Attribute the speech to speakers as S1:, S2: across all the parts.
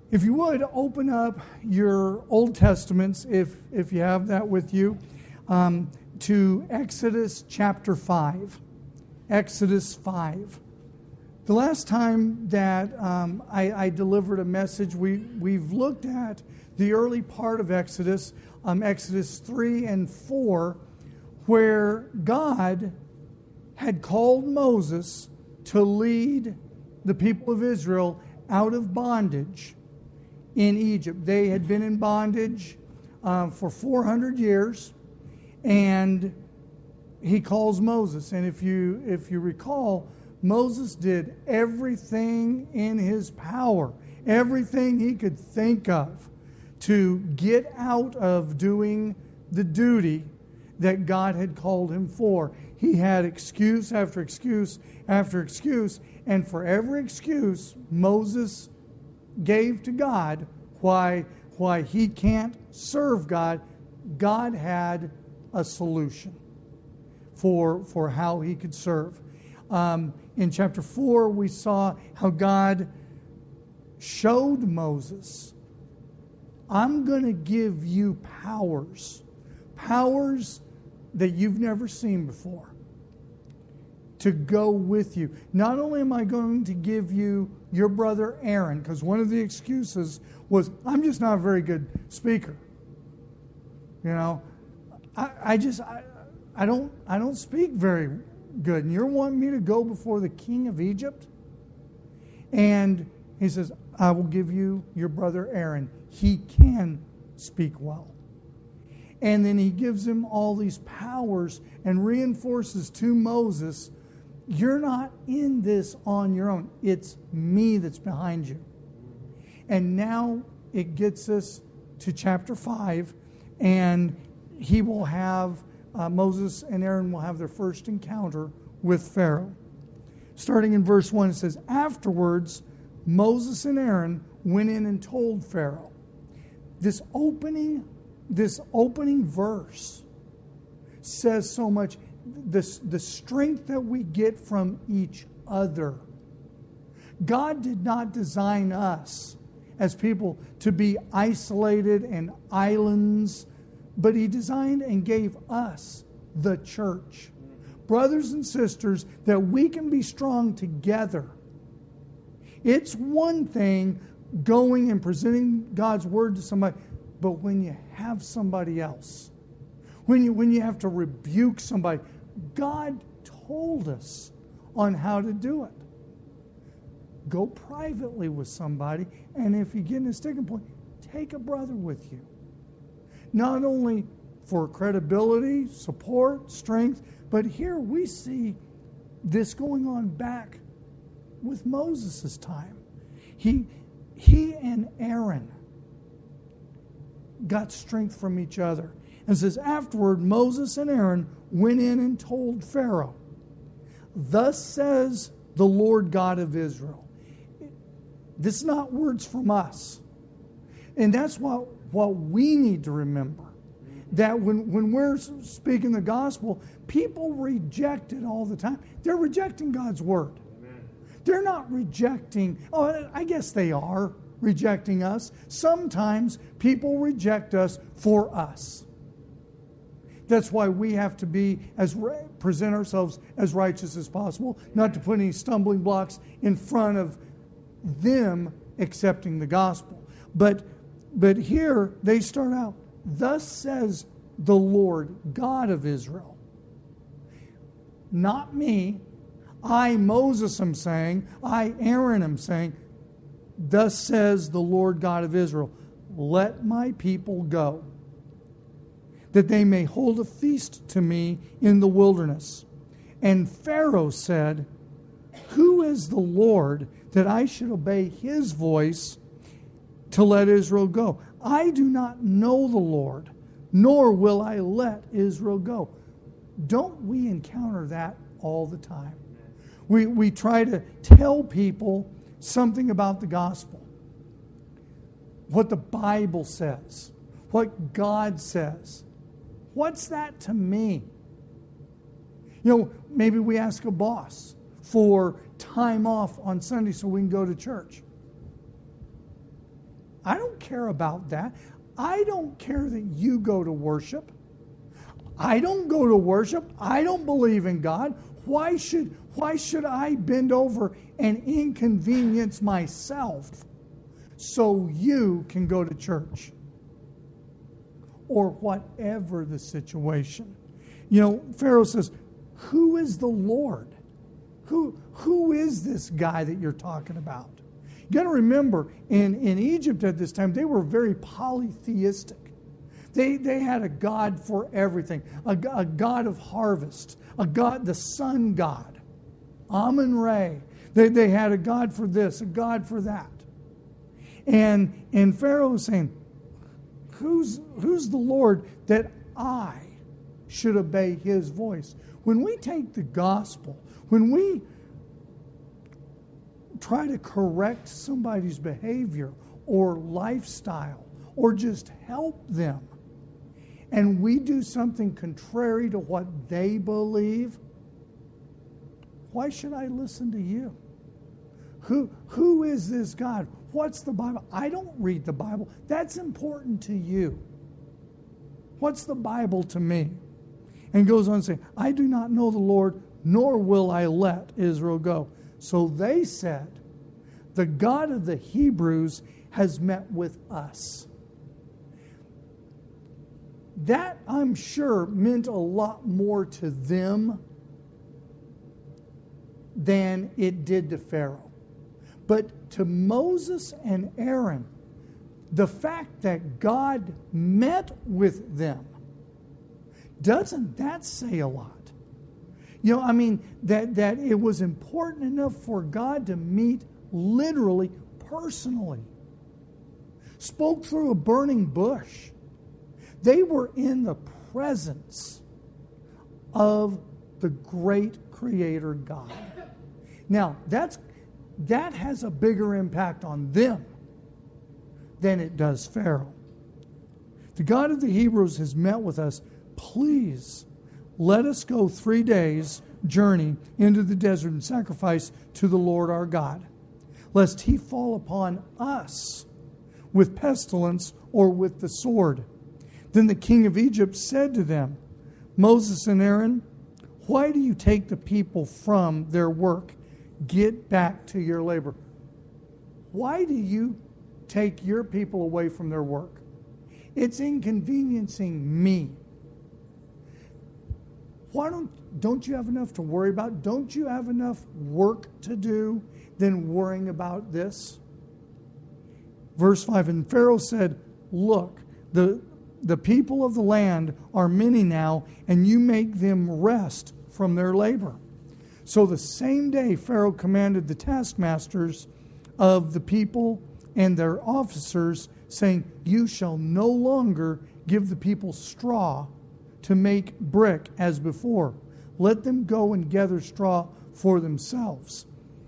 S1: If you would, open up your Old Testaments, if you have that with you, to Exodus chapter 5. Exodus 5. The last time that I delivered a message, we've looked at the early part of Exodus, Exodus 3 and 4, where God had called Moses to lead the people of Israel out of bondage in Egypt. They had been in bondage for 400 years, and he calls Moses. And if you recall, Moses did everything in his power, everything he could think of to get out of doing the duty that God had called him for. He had excuse after excuse after excuse, and for every excuse Moses gave to God why he can't serve God, God had a solution for how he could serve. In chapter 4, we saw how God showed Moses, I'm going to give you powers that you've never seen before, to go with you. Not only am I going to give you your brother Aaron, because one of the excuses was, I'm just not a very good speaker. You know, I don't speak very good, and you're wanting me to go before the king of Egypt? And he says, I will give you your brother Aaron. He can speak well. And then he gives him all these powers and reinforces to Moses, you're not in this on your own. It's me that's behind you. And now it gets us to chapter 5, and he will have, Moses and Aaron will have their first encounter with Pharaoh. Starting in verse 1, it says, afterwards, Moses and Aaron went in and told Pharaoh. This opening verse says so much. The strength that we get from each other. God did not design us as people to be isolated and islands, but He designed and gave us the church. Brothers and sisters, that we can be strong together. It's one thing going and presenting God's Word to somebody, but when you have somebody else, when you have to rebuke somebody, God told us on how to do it. Go privately with somebody, and if you get in a sticking point, take a brother with you. Not only for credibility, support, strength, but here we see this going on back with Moses' time. He and Aaron got strength from each other. And it says, afterward, Moses and Aaron went in and told Pharaoh, thus says the Lord God of Israel. This is not words from us. And that's what we need to remember. That when we're speaking the gospel, people reject it all the time. They're rejecting God's word. Amen. They're not rejecting, I guess they are rejecting us. Sometimes people reject us for us. That's why we have to present ourselves as righteous as possible, not to put any stumbling blocks in front of them accepting the gospel. But here they start out, thus says the Lord God of Israel. Not me. I, Moses, am saying. I, Aaron, am saying. Thus says the Lord God of Israel. Let my people go, that they may hold a feast to me in the wilderness. And Pharaoh said, who is the Lord that I should obey His voice to let Israel go? I do not know the Lord, nor will I let Israel go. Don't we encounter that all the time? We try to tell people something about the gospel, what the Bible says, what God says. What's that to me? Maybe we ask a boss for time off on Sunday so we can go to church. I don't care about that. I don't care that you go to worship. I don't go to worship. I don't believe in God. Why should I bend over and inconvenience myself so you can go to church? Or whatever the situation. You know, Pharaoh says, who is the Lord? Who is this guy that you're talking about? You got to remember, in Egypt at this time, they were very polytheistic. They had a god for everything, a god of harvest, a god, the sun god, Amun-Re. They had a god for this, a god for that. And Pharaoh was saying, who's the Lord that I should obey his voice? When we take the gospel, when we try to correct somebody's behavior or lifestyle or just help them, and we do something contrary to what they believe, why should I listen to you? Who is this God? What's the Bible? I don't read the Bible. That's important to you. What's the Bible to me? And goes on saying, I do not know the Lord, nor will I let Israel go. So they said, the God of the Hebrews has met with us. That, I'm sure, meant a lot more to them than it did to Pharaoh. But to Moses and Aaron, the fact that God met with them, doesn't that say a lot? You know, I mean, that it was important enough for God to meet literally, personally. Spoke through a burning bush. They were in the presence of the great Creator God. Now, that has a bigger impact on them than it does Pharaoh. The God of the Hebrews has met with us. Please, let us go 3 days' journey into the desert and sacrifice to the Lord our God, lest he fall upon us with pestilence or with the sword. Then the king of Egypt said to them, Moses and Aaron, why do you take the people from their work? Get back to your labor. Why do you take your people away from their work? It's inconveniencing me. Why don't you have enough to worry about? Don't you have enough work to do than worrying about this? Verse 5, and Pharaoh said, look, the people of the land are many now, and you make them rest from their labor. So the same day Pharaoh commanded the taskmasters of the people and their officers, saying, you shall no longer give the people straw to make brick as before. Let them go and gather straw for themselves.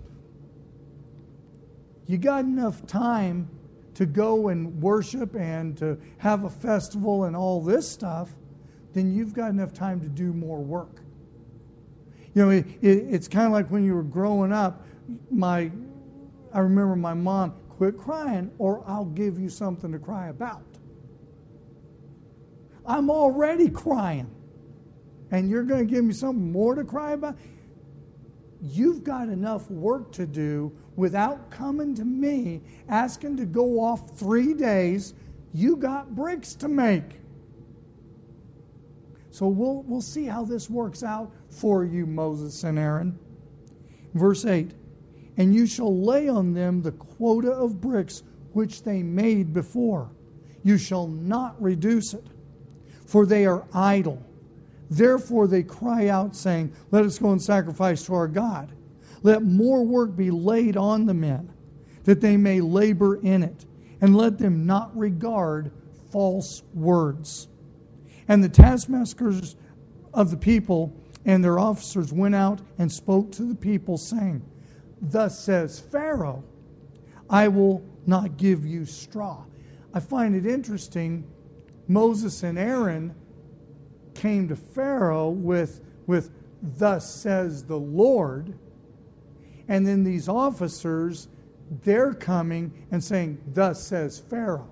S1: You got enough time to go and worship and to have a festival and all this stuff, then you've got enough time to do more work. You know, it's kind of like when you were growing up, I remember my mom, quit crying or I'll give you something to cry about. I'm already crying. And you're going to give me something more to cry about? You've got enough work to do without coming to me asking to go off 3 days. You got bricks to make. So we'll see how this works out for you, Moses and Aaron. Verse 8, and you shall lay on them the quota of bricks which they made before. You shall not reduce it, for they are idle. Therefore they cry out, saying, let us go and sacrifice to our God. Let more work be laid on the men, that they may labor in it, and let them not regard false words. And the taskmasters of the people and their officers went out and spoke to the people, saying, thus says Pharaoh, I will not give you straw. I find it interesting, Moses and Aaron came to Pharaoh with thus says the Lord, and then these officers they're coming and saying, thus says Pharaoh.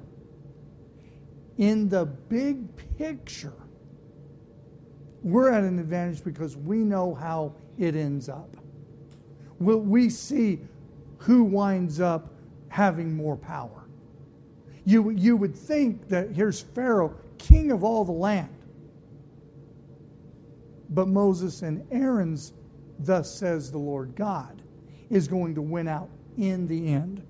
S1: In the big picture, we're at an advantage because we know how it ends up. We see who winds up having more power. You would think that here's Pharaoh, king of all the land. But Moses and Aaron's, thus says the Lord God, is going to win out in the end.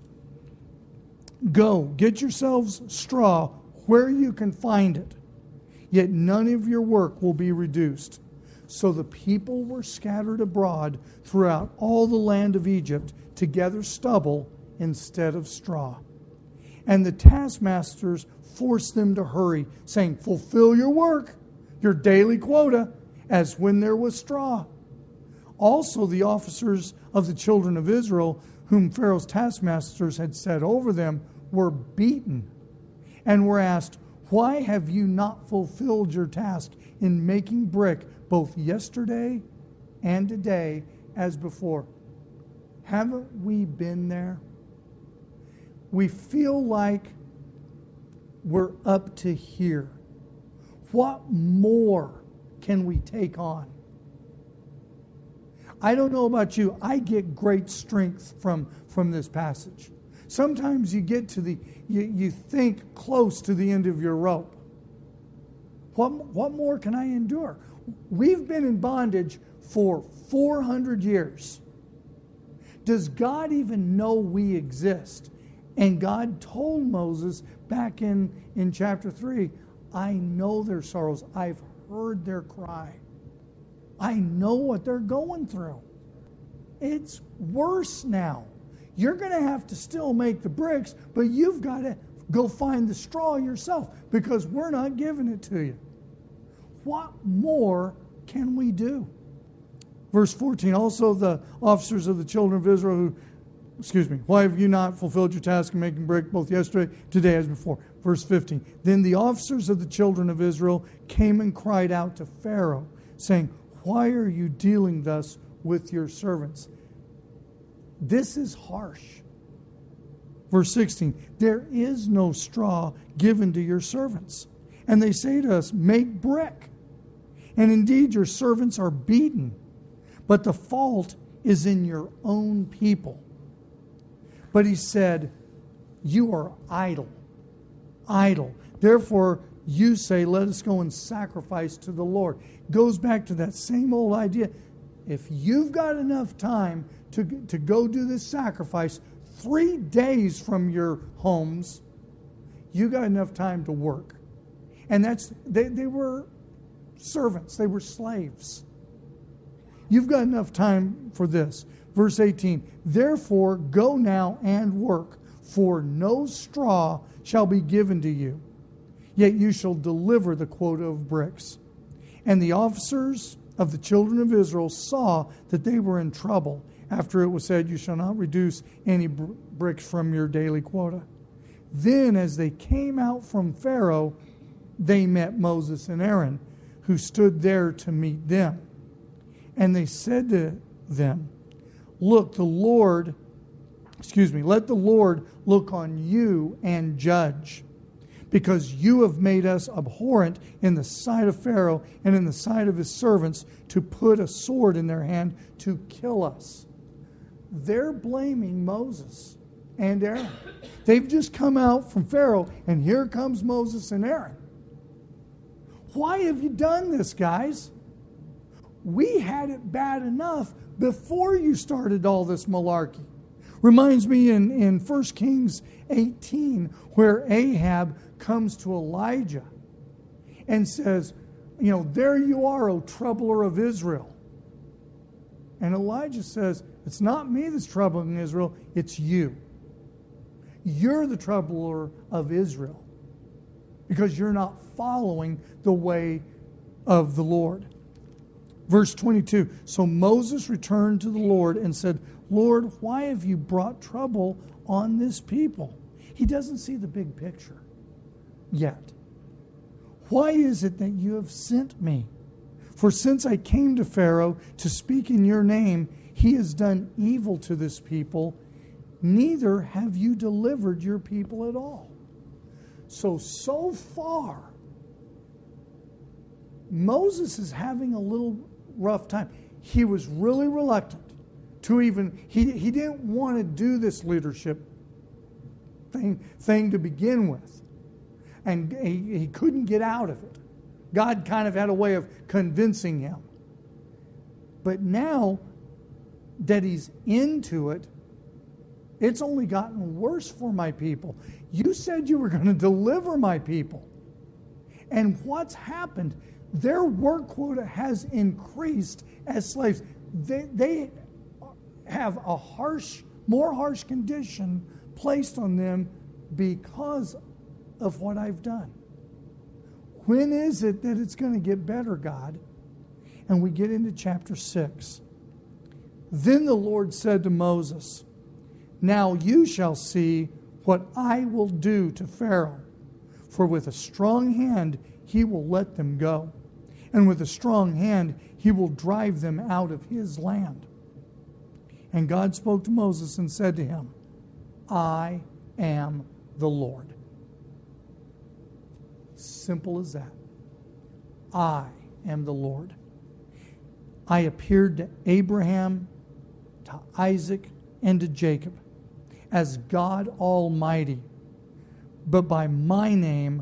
S1: Go, get yourselves straw where you can find it, yet none of your work will be reduced. So the people were scattered abroad throughout all the land of Egypt to gather stubble instead of straw. And the taskmasters forced them to hurry, saying, fulfill your work, your daily quota, as when there was straw. Also the officers of the children of Israel, whom Pharaoh's taskmasters had set over them, were beaten and were asked, why have you not fulfilled your task in making brick both yesterday and today as before? Haven't we been there? We feel like we're up to here. What more can we take on? I don't know about you. I get great strength from this passage. Sometimes you get to you think close to the end of your rope. What more can I endure? We've been in bondage for 400 years. Does God even know we exist? And God told Moses back in chapter 3, I know their sorrows. I've heard their cry. I know what they're going through. It's worse now. You're going to have to still make the bricks, but you've got to go find the straw yourself because we're not giving it to you. What more can we do? Verse 14, also the officers of the children of Israel why have you not fulfilled your task of making brick both yesterday, today as before? Verse 15, then the officers of the children of Israel came and cried out to Pharaoh, saying, why are you dealing thus with your servants? This is harsh. Verse 16, there is no straw given to your servants. And they say to us, make brick. And indeed your servants are beaten, but the fault is in your own people. But he said, you are idle. Therefore you say, let us go and sacrifice to the Lord. Goes back to that same old idea. If you've got enough time to go do this sacrifice 3 days from your homes, you got enough time to work. And they were servants. They were slaves. You've got enough time for this. Verse 18, therefore go now and work, for no straw shall be given to you, yet you shall deliver the quota of bricks. And the officers of the children of Israel saw that they were in trouble after it was said, you shall not reduce any bricks from your daily quota. Then as they came out from Pharaoh, they met Moses and Aaron, who stood there to meet them. And they said to them, let the Lord look on you and judge, because you have made us abhorrent in the sight of Pharaoh and in the sight of his servants to put a sword in their hand to kill us. They're blaming Moses and Aaron. They've just come out from Pharaoh, and here comes Moses and Aaron. Why have you done this, guys? We had it bad enough before you started all this malarkey. Reminds me in 1 Kings 18, where Ahab comes to Elijah and says, there you are, O troubler of Israel. And Elijah says, it's not me that's troubling Israel, it's you. You're the troubler of Israel because you're not following the way of the Lord. Verse 22, so Moses returned to the Lord and said, Lord, why have you brought trouble on this people? He doesn't see the big picture yet. Why is it that you have sent me? For since I came to Pharaoh to speak in your name, he has done evil to this people, neither have you delivered your people at all. So far, Moses is having a little rough time. He was really reluctant to even, he didn't want to do this leadership thing to begin with. And he couldn't get out of it. God kind of had a way of convincing him. But now that he's into it, it's only gotten worse for my people. You said you were going to deliver my people. And what's happened? Their work quota has increased as slaves. They have a more harsh condition placed on them because of what I've done. When is it that it's going to get better, God? And we get into chapter 6. Then the Lord said to Moses, now you shall see what I will do to Pharaoh. For with a strong hand he will let them go, and with a strong hand he will drive them out of his land. And God spoke to Moses and said to him, I am the Lord. Simple as that. I am the Lord. I appeared to Abraham, to Isaac, and to Jacob as God Almighty, but by my name,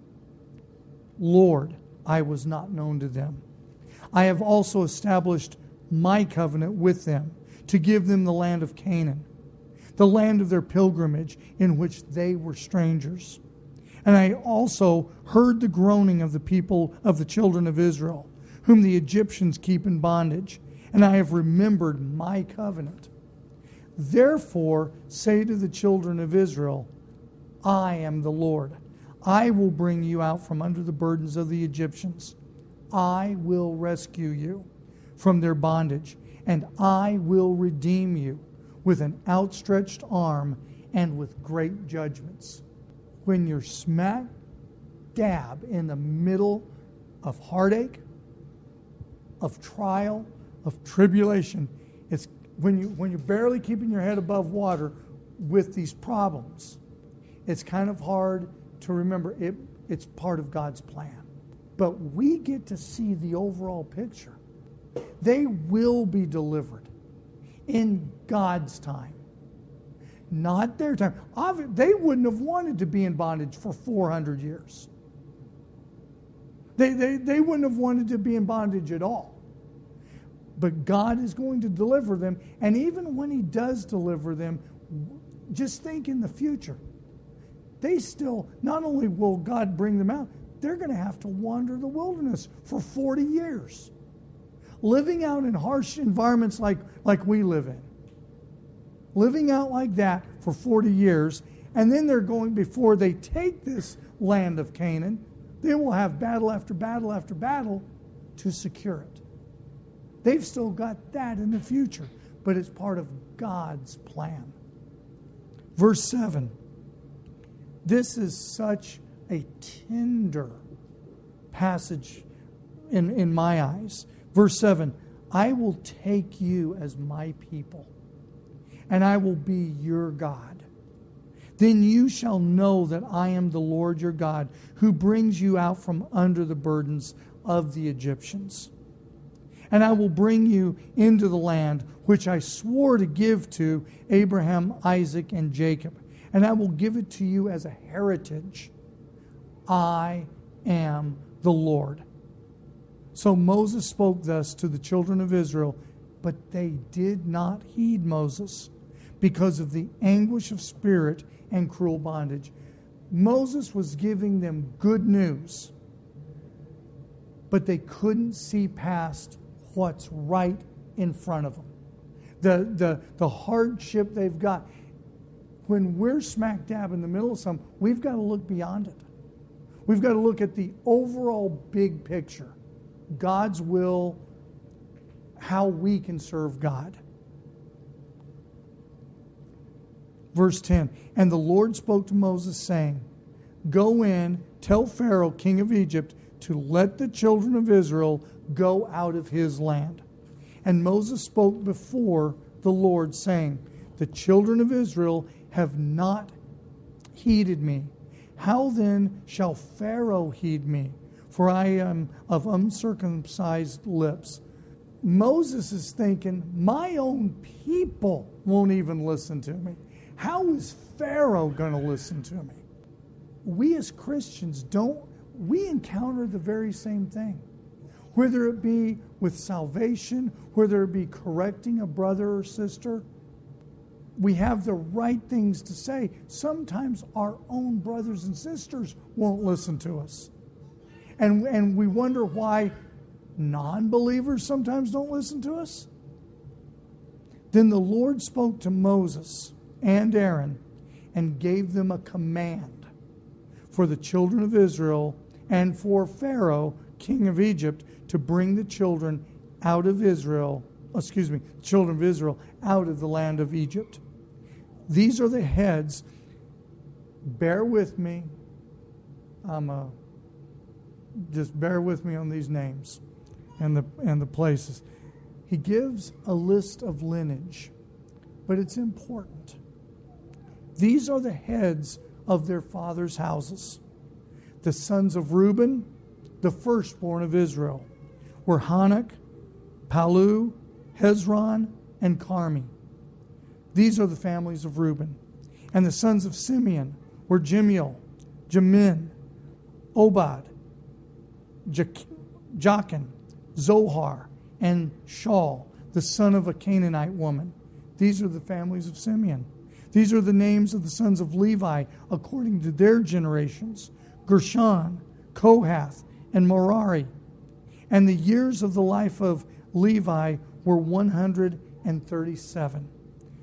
S1: Lord, I was not known to them. I have also established my covenant with them to give them the land of Canaan, the land of their pilgrimage in which they were strangers. And I also heard the groaning of the people of the children of Israel, whom the Egyptians keep in bondage, and I have remembered my covenant. Therefore say to the children of Israel, I am the Lord. I will bring you out from under the burdens of the Egyptians. I will rescue you from their bondage, and I will redeem you with an outstretched arm and with great judgments. When you're smack dab in the middle of heartache, of trial, of tribulation, it's when you're barely keeping your head above water with these problems, it's kind of hard to remember it's part of God's plan. But we get to see the overall picture. They will be delivered in God's time, not their time. They wouldn't have wanted to be in bondage for 400 years. They wouldn't have wanted to be in bondage at all. But God is going to deliver them. And even when He does deliver them, just think in the future. They still, not only will God bring them out, they're going to have to wander the wilderness for 40 years. Living out in harsh environments like we live in. Living out like that for 40 years. And then they're going, before they take this land of Canaan, they will have battle after battle after battle to secure it. They've still got that in the future, but it's part of God's plan. Verse 7. This is such a tender passage in my eyes. Verse 7. I will take you as my people, and I will be your God. Then you shall know that I am the Lord your God, who brings you out from under the burdens of the Egyptians. And I will bring you into the land which I swore to give to Abraham, Isaac, and Jacob. And I will give it to you as a heritage. I am the Lord. So Moses spoke thus to the children of Israel, but they did not heed Moses because of the anguish of spirit and cruel bondage. Moses was giving them good news, but they couldn't see past what's right in front of them. The hardship they've got. When we're smack dab in the middle of something, we've got to look beyond it. We've got to look at the overall big picture. God's will, how we can serve God. Verse 10, and the Lord spoke to Moses, saying, go in, tell Pharaoh, king of Egypt, to let the children of Israel go out of his land. And Moses spoke before the Lord, saying, The children of Israel have not heeded me. How then shall Pharaoh heed me? For I am of uncircumcised lips. Moses is thinking, my own people won't even listen to me. How is Pharaoh going to listen to me? We as Christians we encounter the very same thing. Whether it be with salvation, whether it be correcting a brother or sister, we have the right things to say. Sometimes our own brothers and sisters won't listen to us. And we wonder why non-believers sometimes don't listen to us. Then the Lord spoke to Moses and Aaron and gave them a command for the children of Israel and for Pharaoh, king of Egypt, to bring the children out of Israel, children of Israel out of the land of Egypt. These are the heads. Bear with me. Just bear with me on these names and the places. He gives a list of lineage, but it's important. These are the heads of their fathers' houses. The sons of Reuben, the firstborn of Israel, were Hanok, Palu, Hezron, and Carmi. These are the families of Reuben. And the sons of Simeon were Jemuel, Jamin, Obad, Jachin, Zohar, and Shaul, the son of a Canaanite woman. These are the families of Simeon. These are the names of the sons of Levi according to their generations: Gershon, Kohath, and Merari. And the years of the life of Levi were 137.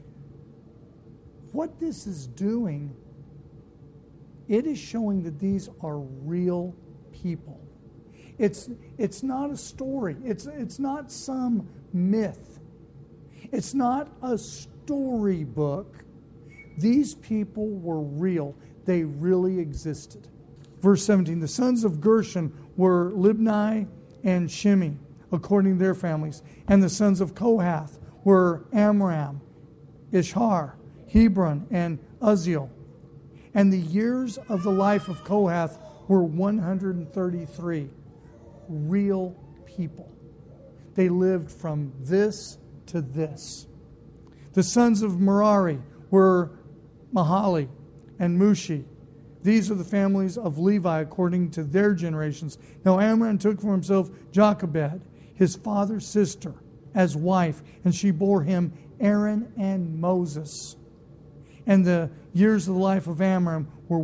S1: What this is doing, it is showing that these are real people. It's not a story. It's not some myth. It's not a storybook. These people were real. They really existed. Verse 17, the sons of Gershon were Libni and Shimi, according to their families. And the sons of Kohath were Amram, Ishhar, Hebron, and Uzziel. And the years of the life of Kohath were 133. Real people. They lived from this to this. The sons of Merari were Mahali and Mushi. These are the families of Levi according to their generations. Now Amram took for himself Jochebed, his father's sister, as wife, and she bore him Aaron and Moses. And the years of the life of Amram were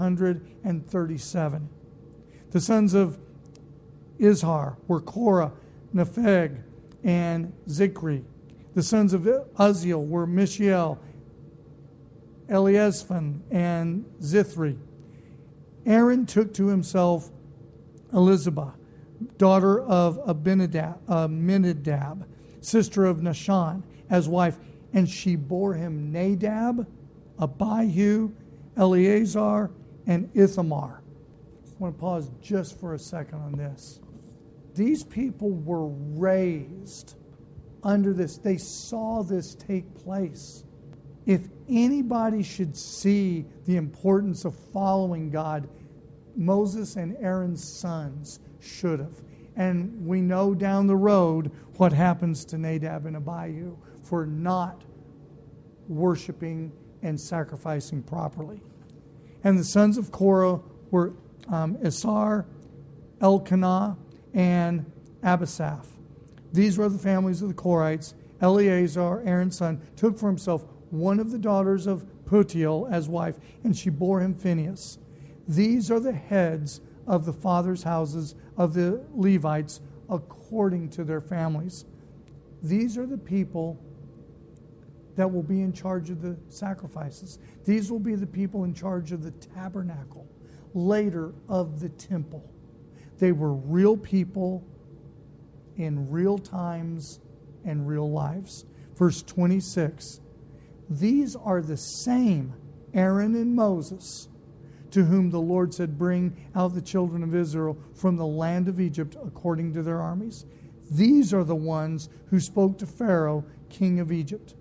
S1: 137. The sons of Izhar were Korah, Nepheg, and Zikri. The sons of Uzziel were Mishael, Eliasaphan, and Zithri. Aaron took to himself Elizabeth, daughter of Aminadab, sister of Nahshon, as wife, and she bore him Nadab, Abihu, Eleazar, and Ithamar. I want to pause just for a second on this. These people were raised under this. They saw this take place. If anybody should see the importance of following God, Moses and Aaron's sons should have. And we know down the road what happens to Nadab and Abihu for not worshiping and sacrificing properly. And the sons of Korah were Isar, Elkanah, and Abisaph. These were the families of the Korahites. Eleazar, Aaron's son, took for himself one of the daughters of Putiel as wife, and she bore him Phinehas. These are the heads of the fathers' houses of the Levites according to their families. These are the people that will be in charge of the sacrifices. These will be the people in charge of the tabernacle, later of the temple. They were real people in real times and real lives. Verse 26, these are the same Aaron and Moses to whom the Lord said, bring out the children of Israel from the land of Egypt according to their armies. These are the ones who spoke to Pharaoh, king of Egypt,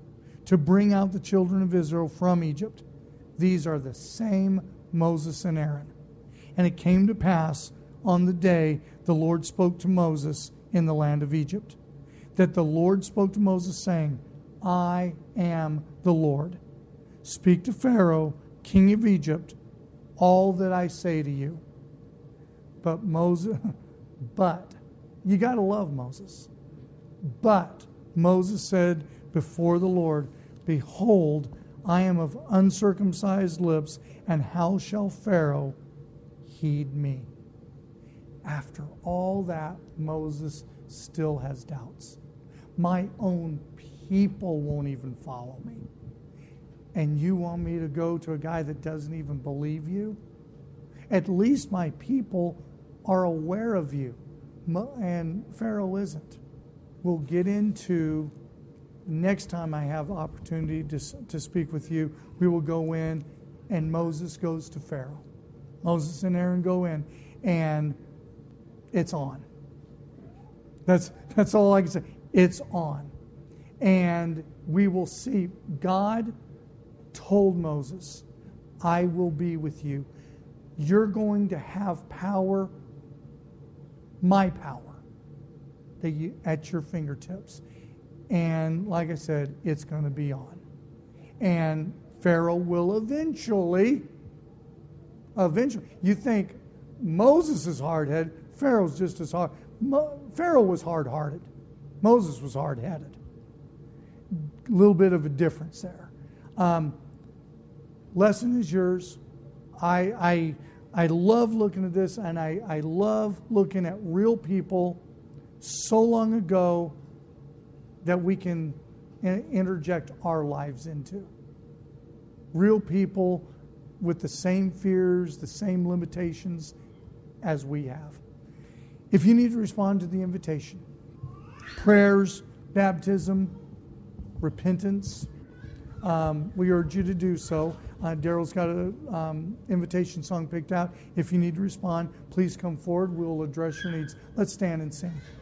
S1: to bring out the children of Israel from Egypt. These are the same Moses and Aaron. And it came to pass on the day the Lord spoke to Moses in the land of Egypt, that the Lord spoke to Moses, saying, I am the Lord. Speak to Pharaoh, king of Egypt, all that I say to you. But you got to love Moses. But Moses said before the Lord, behold, I am of uncircumcised lips, and how shall Pharaoh heed me? After all that, Moses still has doubts. My own people won't even follow me. And you want me to go to a guy that doesn't even believe you? At least my people are aware of you. And Pharaoh isn't. We'll get into, next time I have opportunity to speak with you, we will go in, and Moses goes to Pharaoh. Moses and Aaron go in, and it's on. That's all I can say. It's on. And we will see God told Moses, I will be with you. You're going to have power, my power, at your fingertips. And like I said, it's going to be on. And Pharaoh will eventually, you think Moses is hard-headed, Pharaoh's just as hard. Pharaoh was hard-hearted. Moses was hard-headed. A little bit of a difference there. Lesson is yours. I love looking at this, and I love looking at real people so long ago that we can interject our lives into. Real people with the same fears, the same limitations as we have. If you need to respond to the invitation, prayers, baptism, repentance, we urge you to do so. Daryl's got an invitation song picked out. If you need to respond, please come forward. We'll address your needs. Let's stand and sing.